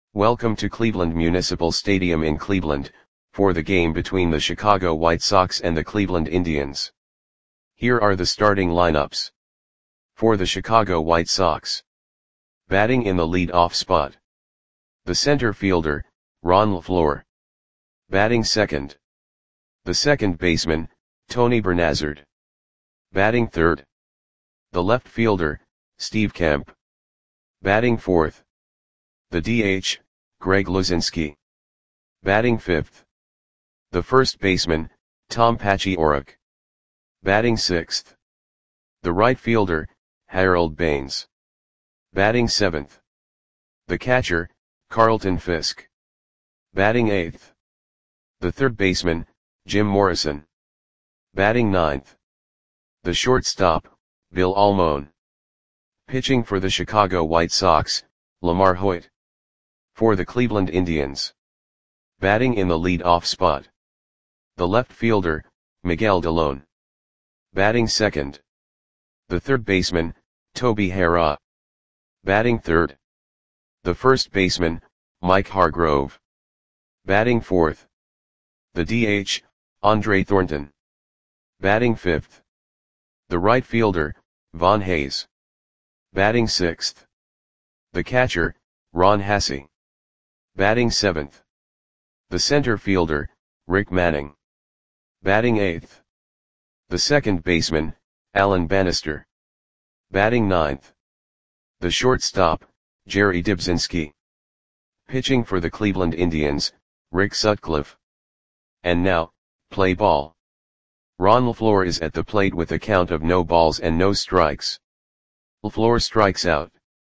Welcome to Cleveland Municipal Stadium in Cleveland, for the game between the Chicago White Sox and the Cleveland Indians. Here are the starting lineups. For the Chicago White Sox. Batting in the lead-off spot. The center fielder, Ron LeFlore. Batting second. The second baseman, Tony Bernazard. Batting third. The left fielder, Steve Kemp. Batting fourth. The DH, Greg Luzinski. Batting fifth. The first baseman, Tom Paciorek. Batting sixth. The right fielder, Harold Baines. Batting seventh. The catcher, Carlton Fisk. Batting eighth. The third baseman, Jim Morrison. Batting ninth. The shortstop, Bill Almon. Pitching for the Chicago White Sox, Lamar Hoyt. For the Cleveland Indians. Batting in the lead-off spot. The left fielder, Miguel Dalone. Batting second. The third baseman, Toby Harrah. Batting third. The first baseman, Mike Hargrove. Batting fourth. The DH, Andre Thornton. Batting fifth. The right fielder, Von Hayes. Batting sixth. The catcher, Ron Hassey. Batting seventh. The center fielder, Rick Manning. Batting eighth. The second baseman, Alan Bannister. Batting ninth. The shortstop, Jerry Dybzinski. Pitching for the Cleveland Indians, Rick Sutcliffe. And now, play ball. Ron LeFlore is at the plate with a count of no balls and no strikes. LeFlore strikes out.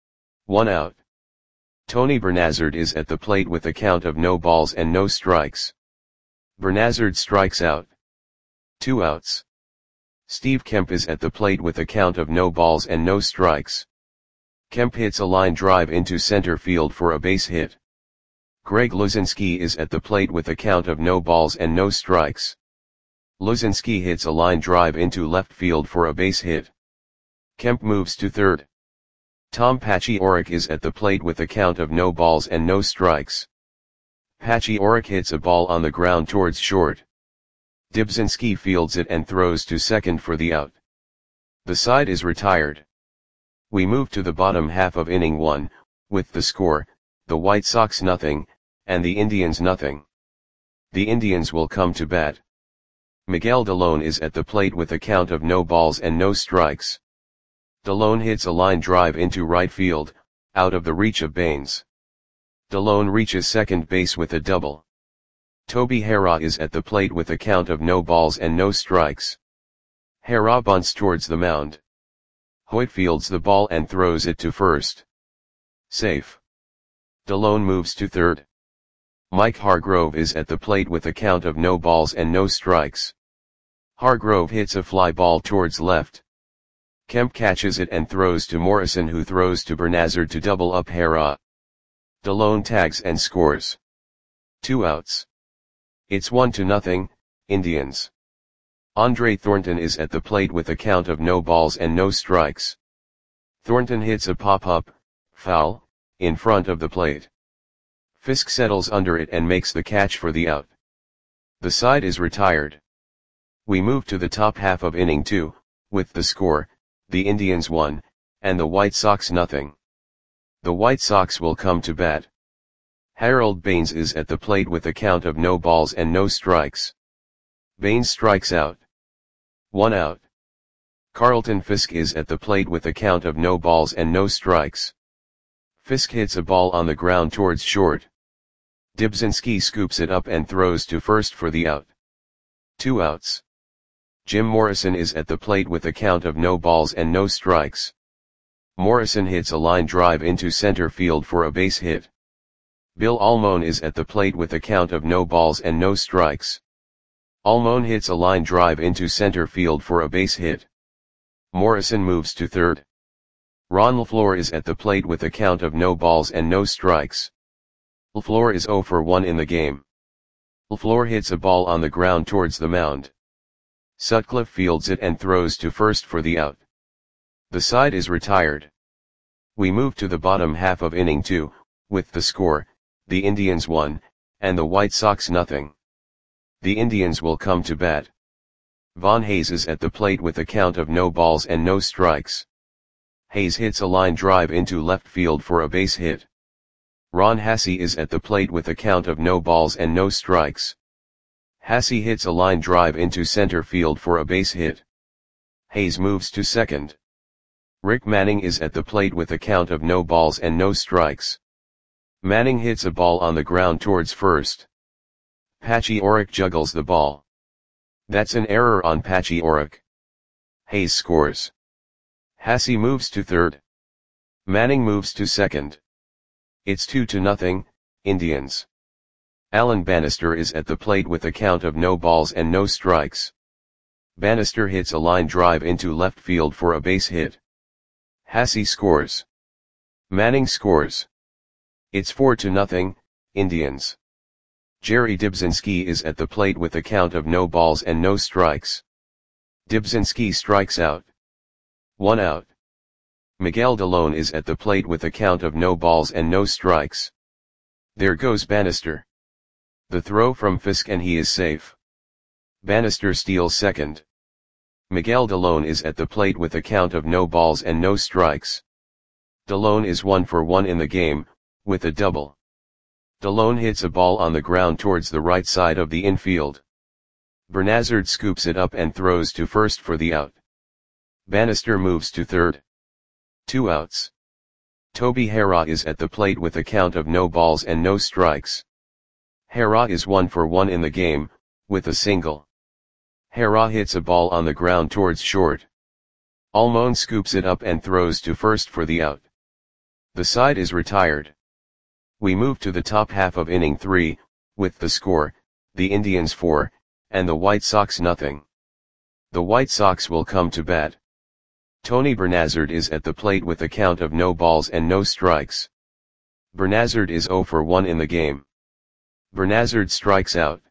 1 out. Tony Bernazard is at the plate with a count of no balls and no strikes. Bernazard strikes out. 2 outs. Steve Kemp is at the plate with a count of no balls and no strikes. Kemp hits a line drive into center field for a base hit. Greg Luzinski is at the plate with a count of no balls and no strikes. Luzinski hits a line drive into left field for a base hit. Kemp moves to third. Tom Paciorek is at the plate with a count of no balls and no strikes. Paciorek hits a ball on the ground towards short. Dybzinski fields it and throws to second for the out. The side is retired. We move to the bottom half of inning 1, with the score, the White Sox 0, and the Indians 0. The Indians will come to bat. Miguel Dalone is at the plate with a count of no balls and no strikes. Dalone hits a line drive into right field, out of the reach of Baines. Dalone reaches second base with a double. Toby Harrah is at the plate with a count of no balls and no strikes. Harrah bunts towards the mound. Hoyt fields the ball and throws it to first. Safe. Dalone moves to third. Mike Hargrove is at the plate with a count of no balls and no strikes. Hargrove hits a fly ball towards left. Kemp catches it and throws to Morrison, who throws to Bernazard to double up Harrah. Dalone tags and scores. 2 outs. It's 1-0, Indians. Andre Thornton is at the plate with a count of no balls and no strikes. Thornton hits a pop-up, foul, in front of the plate. Fisk settles under it and makes the catch for the out. The side is retired. We move to the top half of inning 2, with the score, the Indians 1, and the White Sox 0. The White Sox will come to bat. Harold Baines is at the plate with a count of no balls and no strikes. Baines strikes out. 1 out. Carlton Fisk is at the plate with a count of no balls and no strikes. Fisk hits a ball on the ground towards short. Dybzinski scoops it up and throws to first for the out. 2 outs. Jim Morrison is at the plate with a count of no balls and no strikes. Morrison hits a line drive into center field for a base hit. Bill Almon is at the plate with a count of no balls and no strikes. Almon hits a line drive into center field for a base hit. Morrison moves to third. Ron LeFlore is at the plate with a count of no balls and no strikes. LeFlore is 0 for 1 in the game. LeFlore hits a ball on the ground towards the mound. Sutcliffe fields it and throws to first for the out. The side is retired. We move to the bottom half of inning 2, with the score, the Indians 1, and the White Sox nothing. The Indians will come to bat. Von Hayes is at the plate with a count of no balls and no strikes. Hayes hits a line drive into left field for a base hit. Ron Hassey is at the plate with a count of no balls and no strikes. Hassey hits a line drive into center field for a base hit. Hayes moves to second. Rick Manning is at the plate with a count of no balls and no strikes. Manning hits a ball on the ground towards first. Patchy Orrick juggles the ball. That's an error on Patchy Orrick. Hayes scores. Hassey moves to third. Manning moves to second. It's 2-0, Indians. Alan Bannister is at the plate with a count of no balls and no strikes. Bannister hits a line drive into left field for a base hit. Hassey scores. Manning scores. It's 4-0, Indians. Jerry Dibzinski is at the plate with a count of no balls and no strikes. Dibzinski strikes out. 1 out. Miguel Delone is at the plate with a count of no balls and no strikes. There goes Bannister. The throw from Fisk and he is safe. Bannister steals second. Miguel Delone is at the plate with a count of no balls and no strikes. Delone is 1 for 1 in the game, with a double. Delone hits a ball on the ground towards the right side of the infield. Bernazard scoops it up and throws to first for the out. Bannister moves to third. 2 outs. Toby Harrah is at the plate with a count of no balls and no strikes. Harrah is 1 for 1 in the game, with a single. Harrah hits a ball on the ground towards short. Almon scoops it up and throws to first for the out. The side is retired. We move to the top half of inning 3, with the score, the Indians 4, and the White Sox nothing. The White Sox will come to bat. Tony Bernazard is at the plate with a count of no balls and no strikes. Bernazard is 0 for 1 in the game. Bernazard strikes out.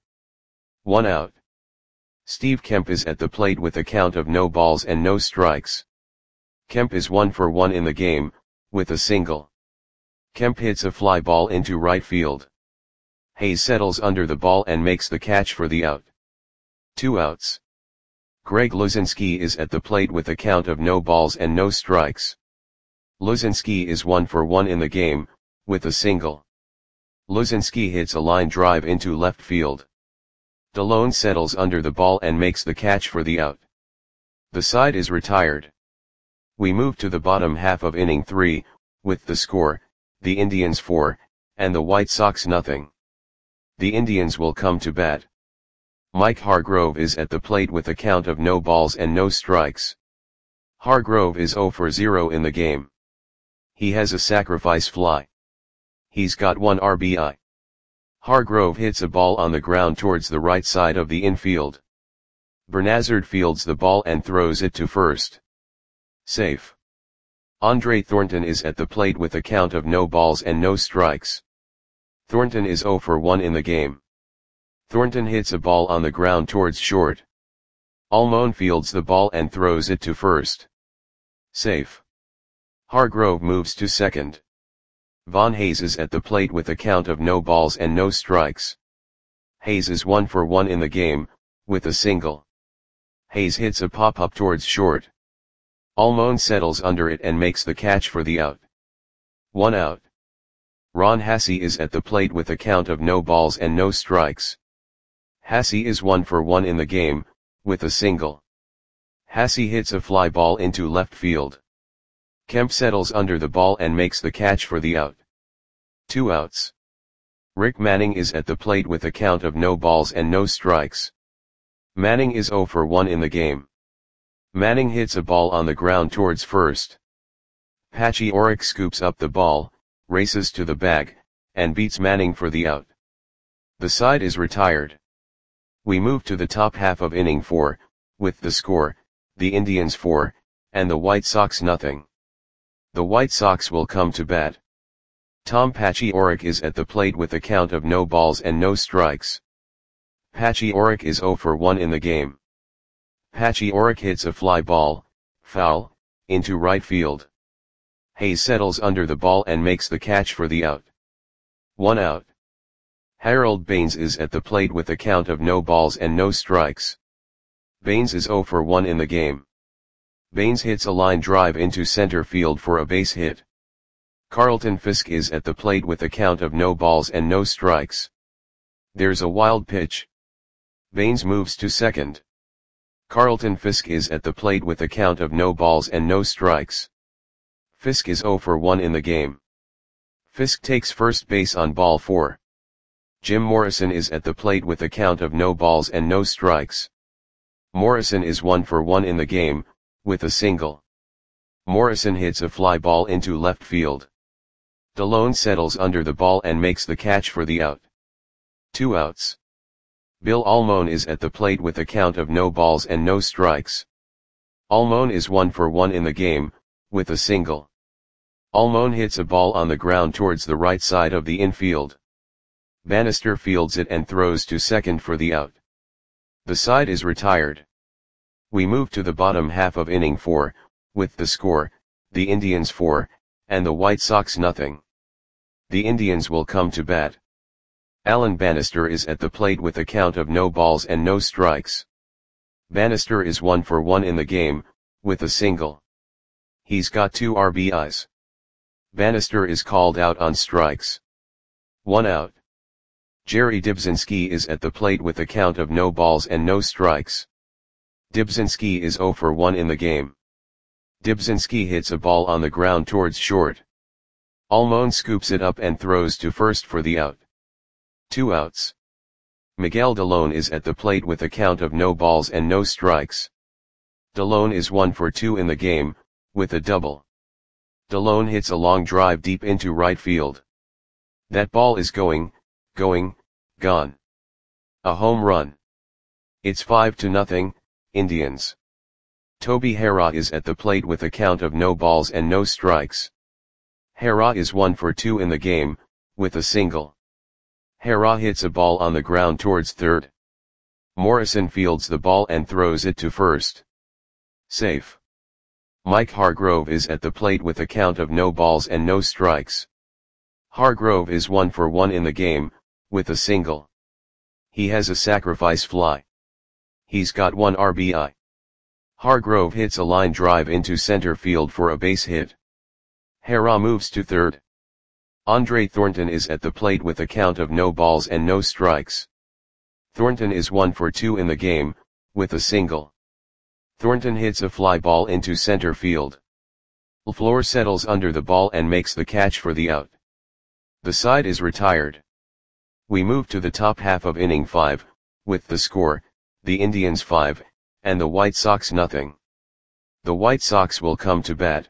1 out. Steve Kemp is at the plate with a count of no balls and no strikes. Kemp is 1 for 1 in the game, with a single. Kemp hits a fly ball into right field. Hayes settles under the ball and makes the catch for the out. 2 outs. Greg Luzinski is at the plate with a count of no balls and no strikes. Luzinski is 1 for 1 in the game, with a single. Luzinski hits a line drive into left field. Delone settles under the ball and makes the catch for the out. The side is retired. We move to the bottom half of inning 3, with the score, the Indians 4, and the White Sox nothing. The Indians will come to bat. Mike Hargrove is at the plate with a count of no balls and no strikes. Hargrove is 0 for 0 in the game. He has a sacrifice fly. He's got 1 RBI. Hargrove hits a ball on the ground towards the right side of the infield. Bernazard fields the ball and throws it to first. Safe. Andre Thornton is at the plate with a count of no balls and no strikes. Thornton is 0 for 1 in the game. Thornton hits a ball on the ground towards short. Almon fields the ball and throws it to first. Safe. Hargrove moves to second. Von Hayes is at the plate with a count of no balls and no strikes. Hayes is 1 for 1 in the game, with a single. Hayes hits a pop-up towards short. Almon settles under it and makes the catch for the out. 1 out. Ron Hassey is at the plate with a count of no balls and no strikes. Hassey is 1 for 1 in the game, with a single. Hassey hits a fly ball into left field. Kemp settles under the ball and makes the catch for the out. 2 outs. Rick Manning is at the plate with a count of no balls and no strikes. Manning is 0 for 1 in the game. Manning hits a ball on the ground towards first. Patchy Orrick scoops up the ball, races to the bag, and beats Manning for the out. The side is retired. We move to the top half of inning 4, with the score, the Indians 4, and the White Sox nothing. The White Sox will come to bat. Tom Patchy Orrick is at the plate with a count of no balls and no strikes. Patchy Orrick is 0 for 1 in the game. Patchy Orrick hits a fly ball, foul, into right field. Hayes settles under the ball and makes the catch for the out. 1 out. Harold Baines is at the plate with a count of no balls and no strikes. Baines is 0 for 1 in the game. Baines hits a line drive into center field for a base hit. Carlton Fisk is at the plate with a count of no balls and no strikes. There's a wild pitch. Baines moves to second. Carlton Fisk is at the plate with a count of no balls and no strikes. Fisk is 0 for 1 in the game. Fisk takes first base on ball 4. Jim Morrison is at the plate with a count of no balls and no strikes. Morrison is 1 for 1 in the game, with a single. Morrison hits a fly ball into left field. Delone settles under the ball and makes the catch for the out. 2 outs. Bill Almon is at the plate with a count of no balls and no strikes. Almon is 1 for 1 in the game, with a single. Almon hits a ball on the ground towards the right side of the infield. Bannister fields it and throws to second for the out. The side is retired. We move to the bottom half of inning 4, with the score, the Indians 4, and the White Sox nothing. The Indians will come to bat. Alan Bannister is at the plate with a count of no balls and no strikes. Bannister is 1 for 1 in the game, with a single. He's got 2 RBIs. Bannister is called out on strikes. 1 out. Jerry Dybzinski is at the plate with a count of no balls and no strikes. Dybzinski is 0 for 1 in the game. Dybzinski hits a ball on the ground towards short. Almon scoops it up and throws to first for the out. 2 outs. Miguel Delone is at the plate with a count of no balls and no strikes. Delone is 1 for 2 in the game, with a double. Delone hits a long drive deep into right field. That ball is gone. A home run. It's 5-0, Indians. Toby Harrah is at the plate with a count of no balls and no strikes. Harrah is 1 for 2 in the game, with a single. Harrah hits a ball on the ground towards third. Morrison fields the ball and throws it to first. Safe. Mike Hargrove is at the plate with a count of no balls and no strikes. Hargrove is 1 for 1 in the game, with a single. He has a sacrifice fly. He's got 1 RBI. Hargrove hits a line drive into center field for a base hit. Harrah moves to third. Andre Thornton is at the plate with a count of no balls and no strikes. Thornton is 1 for 2 in the game, with a single. Thornton hits a fly ball into center field. LaFleur settles under the ball and makes the catch for the out. The side is retired. We move to the top half of inning 5, with the score, the Indians 5, and the White Sox nothing. The White Sox will come to bat.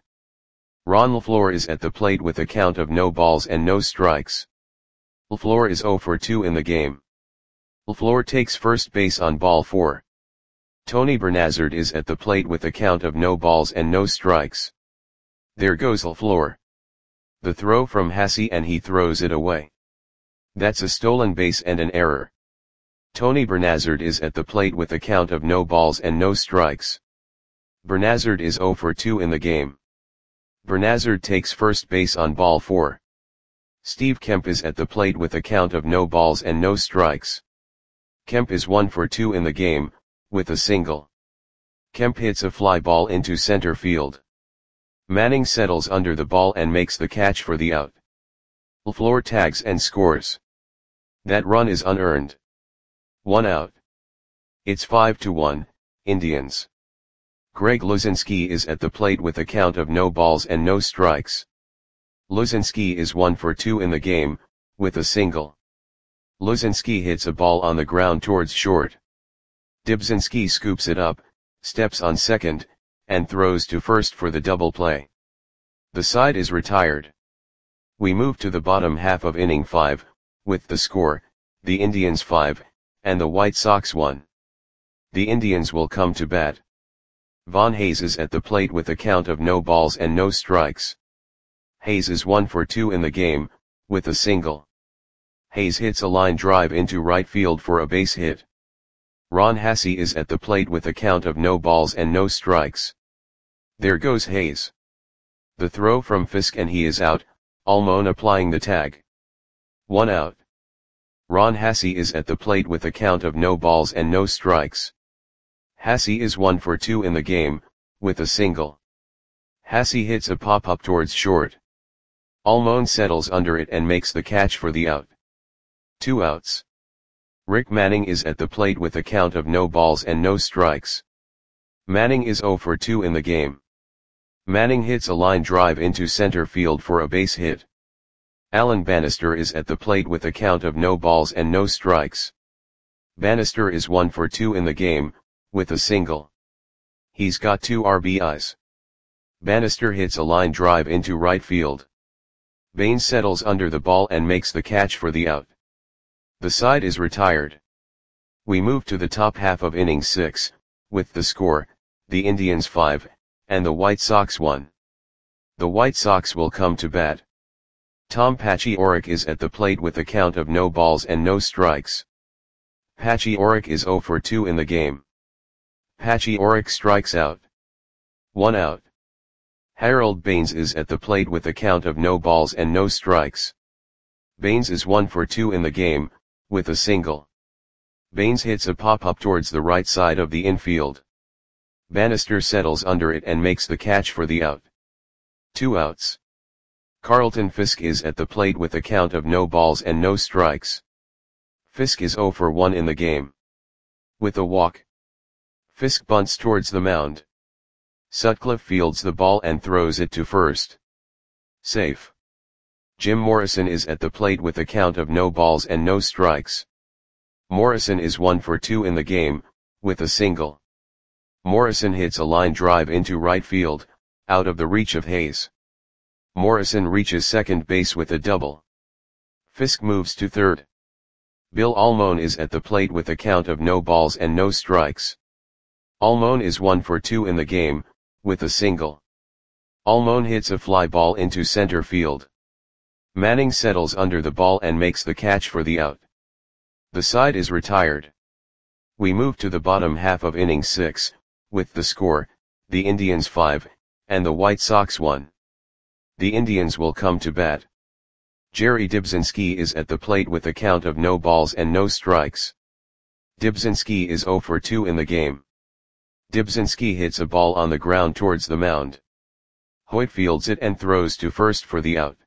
Ron LaFleur is at the plate with a count of no balls and no strikes. LaFleur is 0 for 2 in the game. LaFleur takes first base on ball 4. Tony Bernazard is at the plate with a count of no balls and no strikes. There goes LaFleur. The throw from Hasse and he throws it away. That's a stolen base and an error. Tony Bernazard is at the plate with a count of no balls and no strikes. Bernazard is 0 for 2 in the game. Bernazard takes first base on ball 4. Steve Kemp is at the plate with a count of no balls and no strikes. Kemp is 1 for 2 in the game, with a single. Kemp hits a fly ball into center field. Manning settles under the ball and makes the catch for the out. LaFleur tags and scores. That run is unearned. 1 out. It's 5-1, Indians. Greg Luzinski is at the plate with a count of no balls and no strikes. Luzinski is 1 for 2 in the game, with a single. Luzinski hits a ball on the ground towards short. Dybzinski scoops it up, steps on second, and throws to first for the double play. The side is retired. We move to the bottom half of inning 5, with the score, the Indians 5, and the White Sox 1. The Indians will come to bat. Von Hayes is at the plate with a count of no balls and no strikes. Hayes is 1 for 2 in the game, with a single. Hayes hits a line drive into right field for a base hit. Ron Hasse is at the plate with a count of no balls and no strikes. There goes Hayes. The throw from Fisk and he is out, Almon applying the tag. 1 out. Ron Hasse is at the plate with a count of no balls and no strikes. Hasse is 1 for 2 in the game, with a single. Hasse hits a pop-up towards short. Almon settles under it and makes the catch for the out. 2 outs. Rick Manning is at the plate with a count of no balls and no strikes. Manning is 0 for 2 in the game. Manning hits a line drive into center field for a base hit. Alan Bannister is at the plate with a count of no balls and no strikes. Bannister is 1 for 2 in the game, with a single. He's got 2 RBIs. Bannister hits a line drive into right field. Baines settles under the ball and makes the catch for the out. The side is retired. We move to the top half of inning 6, with the score, the Indians 5, and the White Sox 1. The White Sox will come to bat. Tom Paciorek is at the plate with a count of no balls and no strikes. Paciorek is 0 for 2 in the game. Paciorek strikes out. 1 out. Harold Baines is at the plate with a count of no balls and no strikes. Baines is 1 for 2 in the game, with a single. Baines hits a pop-up towards the right side of the infield. Bannister settles under it and makes the catch for the out. 2 outs. Carlton Fisk is at the plate with a count of no balls and no strikes. Fisk is 0 for 1 in the game. With a walk. Fisk bunts towards the mound. Sutcliffe fields the ball and throws it to first. Safe. Jim Morrison is at the plate with a count of no balls and no strikes. Morrison is 1 for 2 in the game, with a single. Morrison hits a line drive into right field, out of the reach of Hayes. Morrison reaches second base with a double. Fisk moves to third. Bill Almon is at the plate with a count of no balls and no strikes. Almon is 1 for 2 in the game, with a single. Almon hits a fly ball into center field. Manning settles under the ball and makes the catch for the out. The side is retired. We move to the bottom half of inning 6, with the score, the Indians 5, and the White Sox 1. The Indians will come to bat. Jerry Dybzinski is at the plate with a count of no balls and no strikes. Dybzinski is 0 for 2 in the game. Dybzinski hits a ball on the ground towards the mound. Hoyt fields it and throws to first for the out.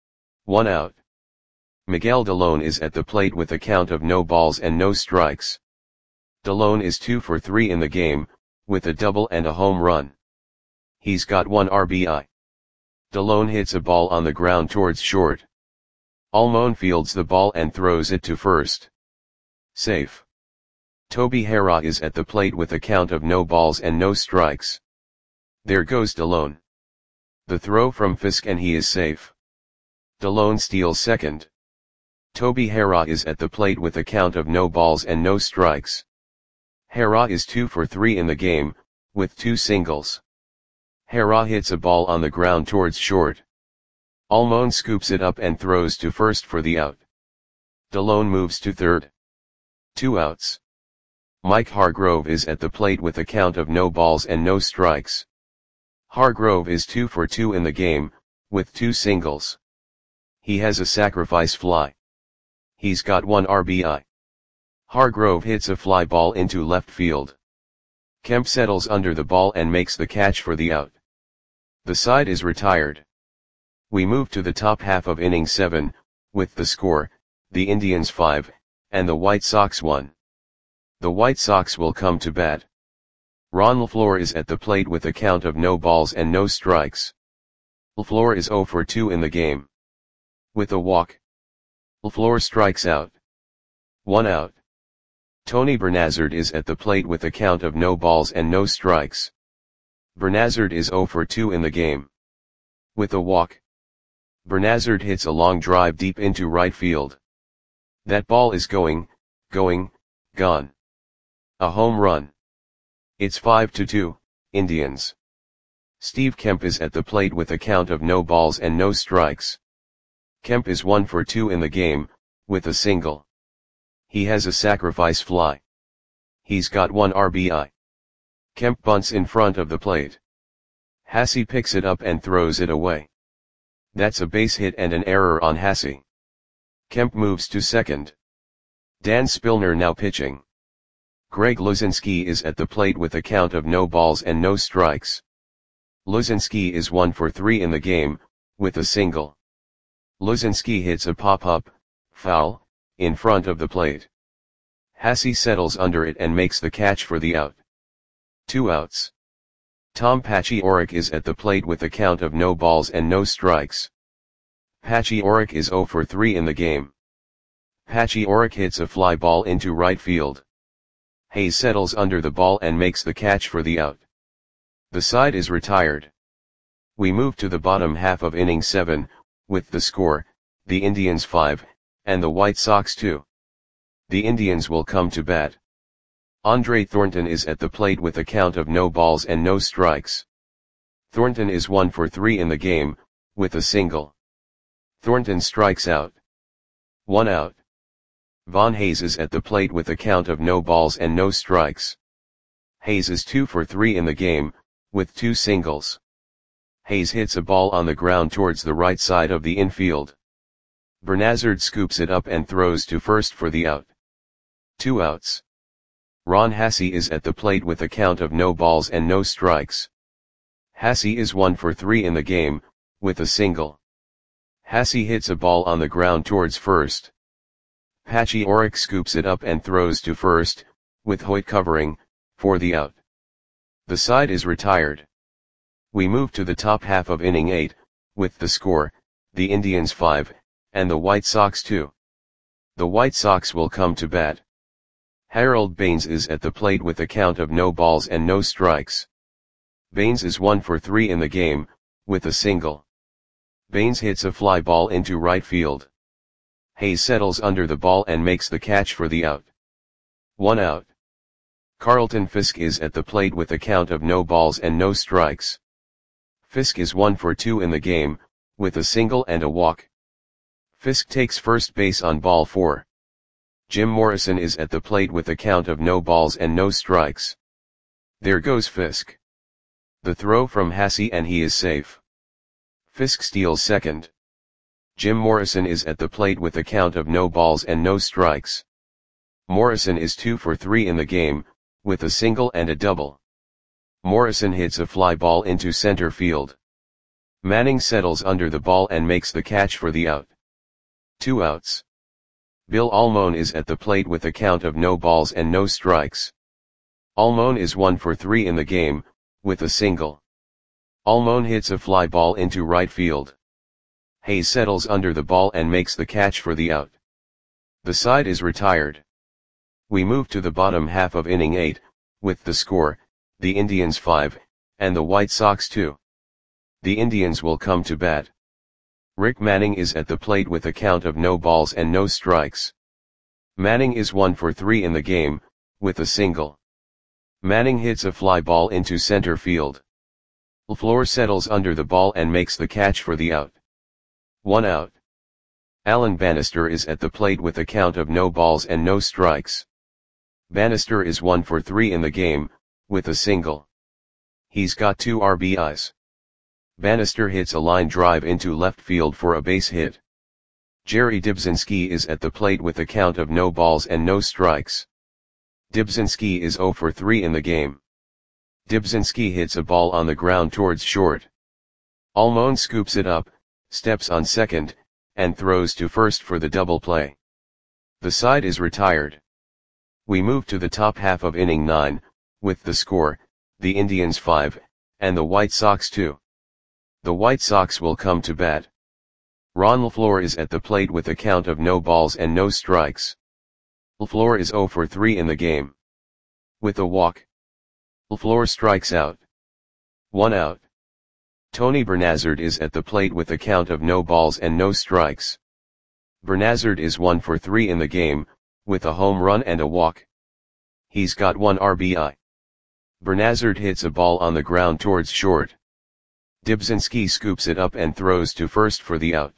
1 out. Miguel Delone is at the plate with a count of no balls and no strikes. Delone is 2 for 3 in the game, with a double and a home run. He's got 1 RBI. Delone hits a ball on the ground towards short. Almon fields the ball and throws it to first. Safe. Toby Harrah is at the plate with a count of no balls and no strikes. There goes Delone. The throw from Fisk and he is safe. Delone steals second. Toby Harrah is at the plate with a count of no balls and no strikes. Harrah is 2 for 3 in the game, with 2 singles. Harrah hits a ball on the ground towards short. Almon scoops it up and throws to first for the out. Delone moves to third. 2 outs. Mike Hargrove is at the plate with a count of no balls and no strikes. Hargrove is 2 for 2 in the game, with 2 singles. He has a sacrifice fly. He's got 1 RBI. Hargrove hits a fly ball into left field. Kemp settles under the ball and makes the catch for the out. The side is retired. We move to the top half of inning 7, with the score, the Indians 5, and the White Sox 1. The White Sox will come to bat. Ron LaFleur is at the plate with a count of no balls and no strikes. LaFleur is 0 for 2 in the game. With a walk. LaFleur strikes out. 1 out. Tony Bernazard is at the plate with a count of no balls and no strikes. Bernazard is 0 for 2 in the game. With a walk. Bernazard hits a long drive deep into right field. That ball is gone. A home run. It's 5-2, Indians. Steve Kemp is at the plate with a count of no balls and no strikes. Kemp is 1 for 2 in the game, with a single. He has a sacrifice fly. He's got 1 RBI. Kemp bunts in front of the plate. Hasse picks it up and throws it away. That's a base hit and an error on Hasse. Kemp moves to second. Dan Spilner now pitching. Greg Luzinski is at the plate with a count of no balls and no strikes. Luzinski is 1 for 3 in the game, with a single. Luzinski hits a pop-up, foul, in front of the plate. Hasse settles under it and makes the catch for the out. 2 outs. Tom Pachyorek is at the plate with a count of no balls and no strikes. Pachyorek is 0 for 3 in the game. Pachyorek hits a fly ball into right field. Hayes settles under the ball and makes the catch for the out. The side is retired. We move to the bottom half of inning 7, with the score, the Indians 5, and the White Sox 2. The Indians will come to bat. Andre Thornton is at the plate with a count of no balls and no strikes. Thornton is 1 for 3 in the game, with a single. Thornton strikes out. 1 out. Von Hayes is at the plate with a count of no balls and no strikes. Hayes is 2 for 3 in the game, with 2 singles. Hayes hits a ball on the ground towards the right side of the infield. Bernazard scoops it up and throws to first for the out. 2 outs. Ron Hasse is at the plate with a count of no balls and no strikes. Hasse is 1 for 3 in the game, with a single. Hasse hits a ball on the ground towards first. Pachyorek scoops it up and throws to first, with Hoyt covering, for the out. The side is retired. We move to the top half of inning 8, with the score, the Indians 5, and the White Sox 2. The White Sox will come to bat. Harold Baines is at the plate with a count of no balls and no strikes. Baines is 1 for 3 in the game, with a single. Baines hits a fly ball into right field. Hayes settles under the ball and makes the catch for the out. 1 out. Carlton Fisk is at the plate with a count of no balls and no strikes. Fisk is 1 for 2 in the game, with a single and a walk. Fisk takes first base on ball 4. Jim Morrison is at the plate with a count of no balls and no strikes. There goes Fisk. The throw from Hasse and he is safe. Fisk steals second. Jim Morrison is at the plate with a count of no balls and no strikes. Morrison is 2 for 3 in the game, with a single and a double. Morrison hits a fly ball into center field. Manning settles under the ball and makes the catch for the out. 2 outs. Bill Almon is at the plate with a count of no balls and no strikes. Almon is 1 for 3 in the game, with a single. Almon hits a fly ball into right field. Hayes settles under the ball and makes the catch for the out. The side is retired. We move to the bottom half of inning 8, with the score, the Indians 5, and the White Sox 2. The Indians will come to bat. Rick Manning is at the plate with a count of no balls and no strikes. Manning is 1 for 3 in the game, with a single. Manning hits a fly ball into center field. LaFleur settles under the ball and makes the catch for the out. 1 out. Alan Bannister is at the plate with a count of no balls and no strikes. Bannister is 1 for 3 in the game, with a single. He's got 2 RBIs. Bannister hits a line drive into left field for a base hit. Jerry Dybzinski is at the plate with a count of no balls and no strikes. Dybzinski is 0 for 3 in the game. Dybzinski hits a ball on the ground towards short. Almon scoops it up, steps on second, and throws to first for the double play. The side is retired. We move to the top half of inning 9, with the score, the Indians 5, and the White Sox 2. The White Sox will come to bat. Ron LaFleur is at the plate with a count of no balls and no strikes. LaFleur is 0 for 3 in the game. With a walk. LaFleur strikes out. 1 out. Tony Bernazard is at the plate with a count of no balls and no strikes. Bernazard is 1 for 3 in the game, with a home run and a walk. He's got 1 RBI. Bernazard hits a ball on the ground towards short. Dybzinski scoops it up and throws to first for the out.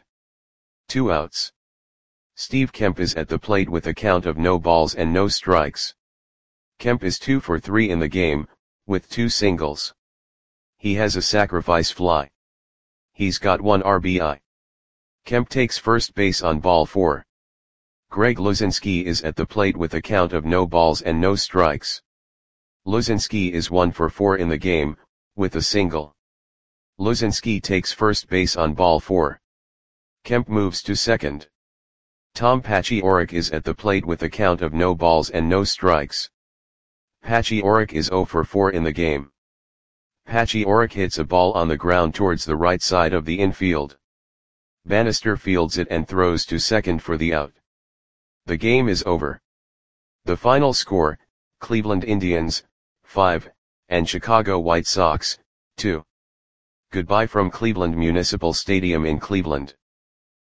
2 outs. Steve Kemp is at the plate with a count of no balls and no strikes. Kemp is 2 for 3 in the game, with 2 singles. He has a sacrifice fly. He's got 1 RBI. Kemp takes first base on ball 4. Greg Luzinski is at the plate with a count of no balls and no strikes. Luzinski is 1 for 4 in the game, with a single. Luzinski takes first base on ball 4. Kemp moves to second. Tom Pachiorek is at the plate with a count of no balls and no strikes. Pachiorek is 0 for 4 in the game. Pachiorek hits a ball on the ground towards the right side of the infield. Bannister fields it and throws to second for the out. The game is over. The final score, Cleveland Indians, 5, and Chicago White Sox, 2. Goodbye from Cleveland Municipal Stadium in Cleveland.